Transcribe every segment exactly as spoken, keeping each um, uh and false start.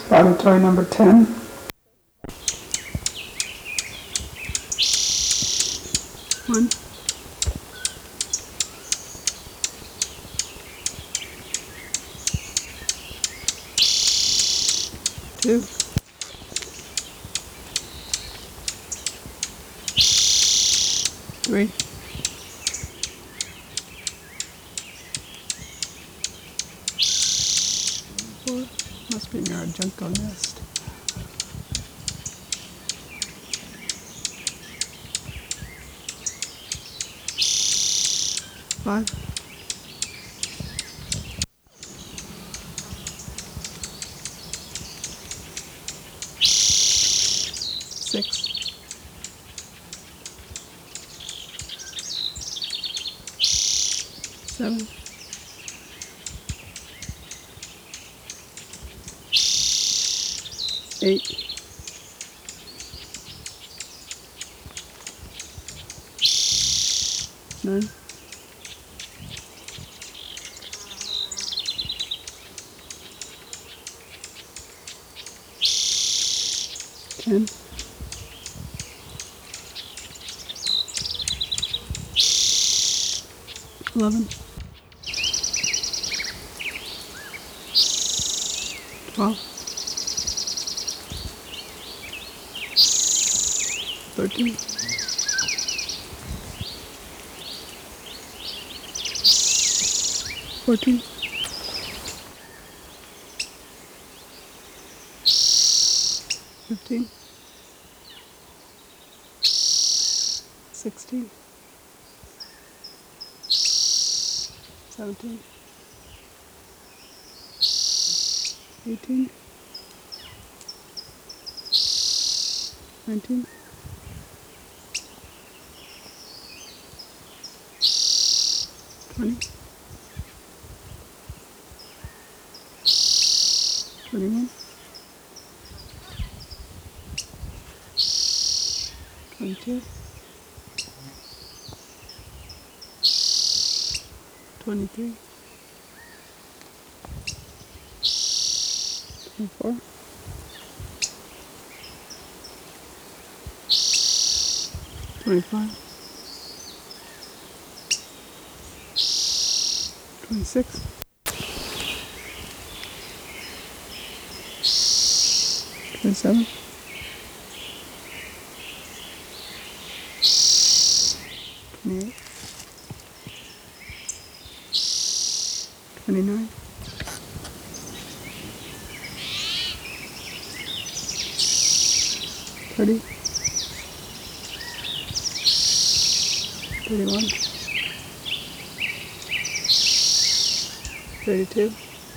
Body toy number ten. One. Two. Three. Four. Must be near a junco nest. Five. Six. Seven. Eight. Nine. Ten. Eleven. Twelve. Thirteen. Fourteen. Fifteen. Sixteen. Seventeen. Eighteen. Nineteen. Twenty. Twenty-one. Twenty-two. Twenty-three. Twenty-four. Twenty-five. Twenty-six. Twenty-seven. Twenty-eight. Twenty-nine. Thirty. Thirty-one. Thirty-two.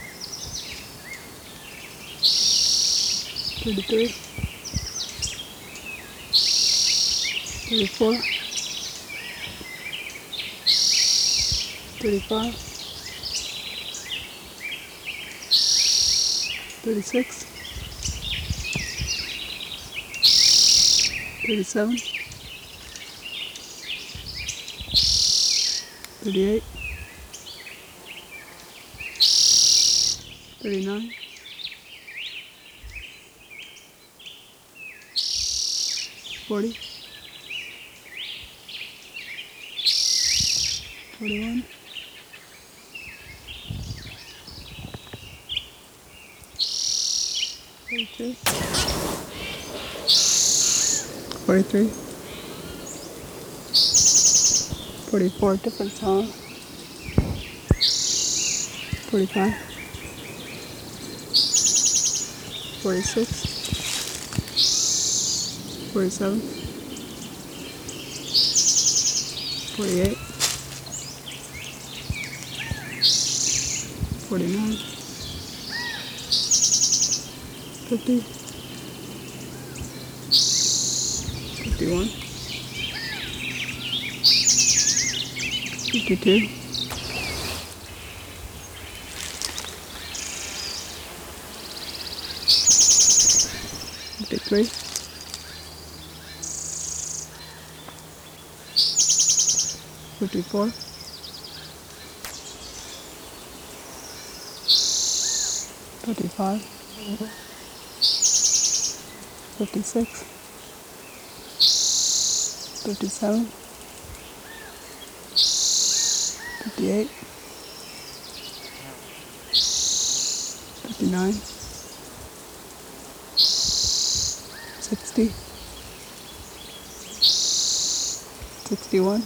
Thirty-three. Thirty-four. Thirty-five. Thirty-six. Thirty-seven. Thirty-eight. Thirty-nine. Forty. Forty-one. Forty-two. Forty-three. Forty-four, different song. Forty-five. Forty-six. Forty-seven. Forty-eight. Forty-nine. Fifty. Fifty-one. Fifty-two. Fifty-three. Fifty-four. Fifty-five. fifty-six, fifty-seven, fifty-eight, fifty-nine, sixty, sixty-one,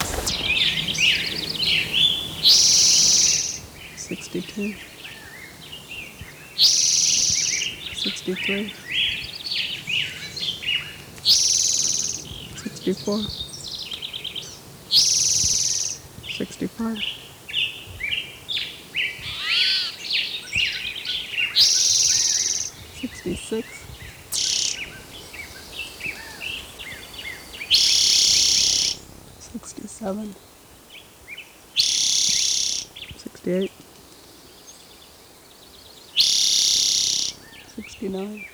sixty-two, sixty-three, sixty-four, sixty-five, sixty-six, sixty-seven, sixty-eight, sixty-nine,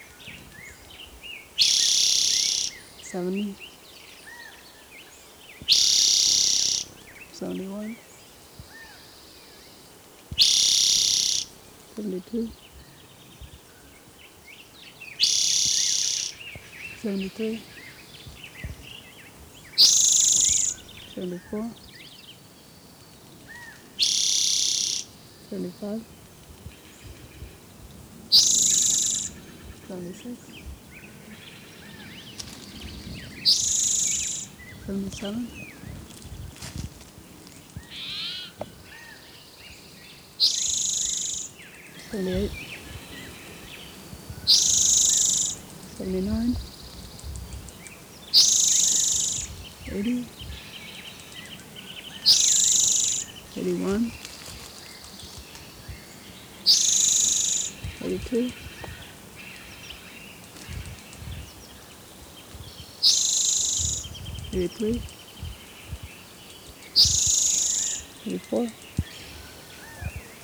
seventy, seventy-one, seventy-two, seventy-three, seventy-four, seventy-five, seventy-six, seventy-seven, seventy-eight, seventy-nine, eighty, eighty-one, eighty-two, eighty-three, eighty-four,